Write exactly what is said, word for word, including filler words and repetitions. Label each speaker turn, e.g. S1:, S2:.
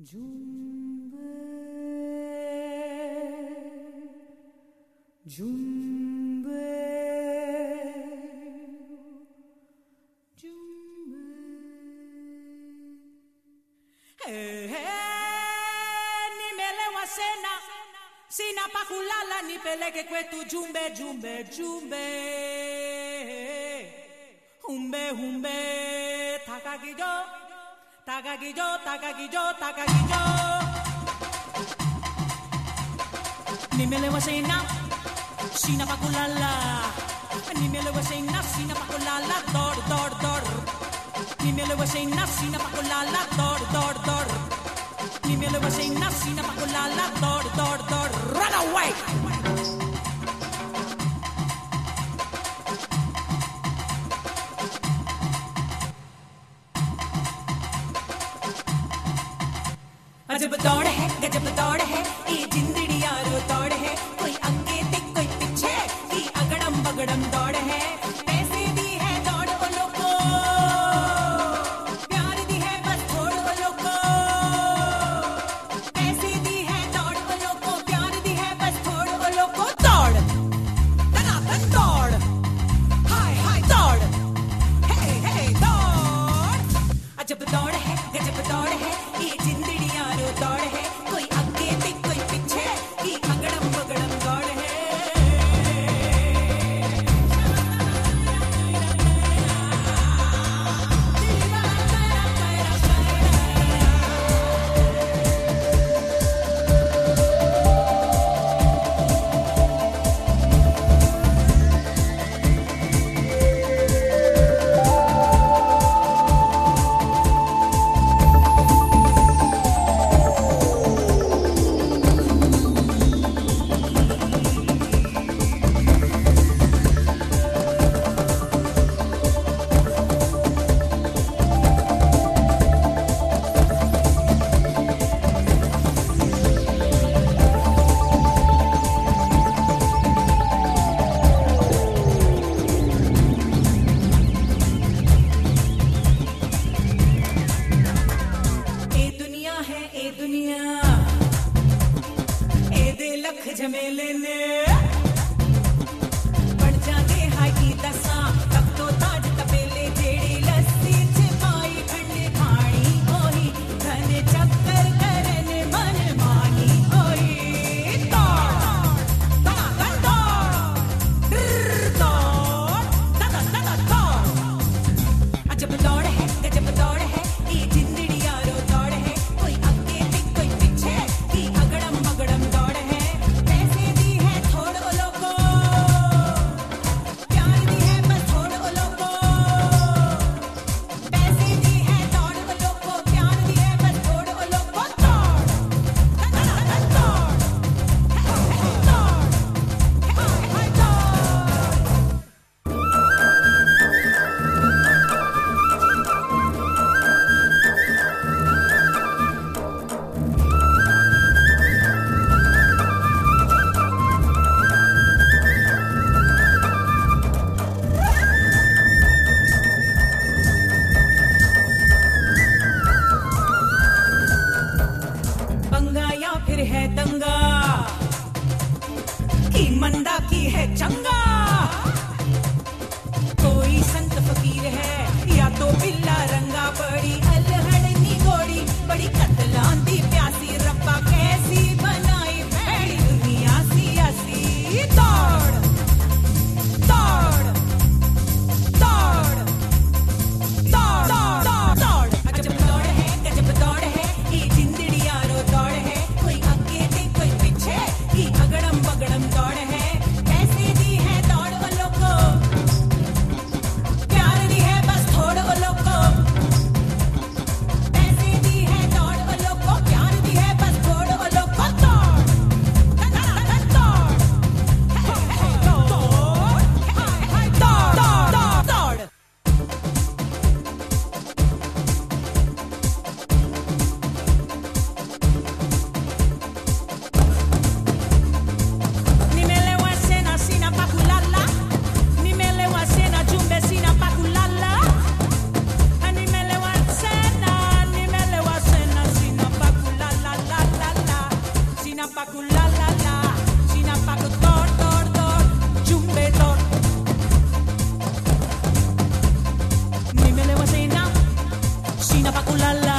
S1: Jumbe, Jumbe, Jumbe. Hey, hey, nimelewa sena, sina pa kulala, nipeleke kwetu Jumbe, Jumbe, Jumbe. Humbe, humbe, takagijo. Takagijo, takagijo, takagijo. Nimelewa sena, sina pa kulala. Nimelewa sena, sina pa kulala. Dor, dor, dor. Nimelewa sena, sina pa kulala. Dor, dor, dor. Nimelewa sena, sina pa kulala. Dor, dor, dor. Run away. अजब दौड़ है गजब दौड़ है ये जिंदड़ी यारो दौड़ है कोई आगे ते कोई पीछे की अगड़म बगड़म दौड़ है पैसे दी है दौड़ ओ लोगो प्यार दी है बस छोड़ ओ लोगो पैसे दी है दौड़ ओ लोगो प्यार दी है बस छोड़ ओ लोगो दौड़ तनातन दौड़ हाय हाय दौड़ हे हे दौड़ अजब दौड़ है गजब दौड़ है ये जिंदड़ी दौड़ है कोई आगे ते कोई पीछे की अगड़म बगड़म दौड़ है झमेले ने बढ़ जाते हाई की दसा तब तो ताज तपेले जेड़ी लस्सी छिपाई ठंडी खानी होई धन चक्कर करने मन मानी होई दौड़ दौड़ दौड़ दौड़ दौड़ अजब दौड़ है गजब दौड़ है ये जिंदड़ी यारो दौड़ है कोई आगे ते कोई पीछे की अगड़म बगड़म दौड़ है है दंगा की मंदा की है चंगा कोई संत फकीर है या तो बिल्ला रंगा बड़ी अलहड़नी घोड़ी बड़ी कतलांदी प्यासी रब्बा कैसी बनाई भैड़ी दुनिया सियासी दौड़ दौड़ दौड़ दौड़ दौड़ दौड़ अजब दौड़ है गजब दौड़ है ये जिंदड़ी यारो दौड़ है कोई आगे ते कोई पीछे की अगड़म बगड़म दौड़ है पैसे दी है cucina pa' culalla.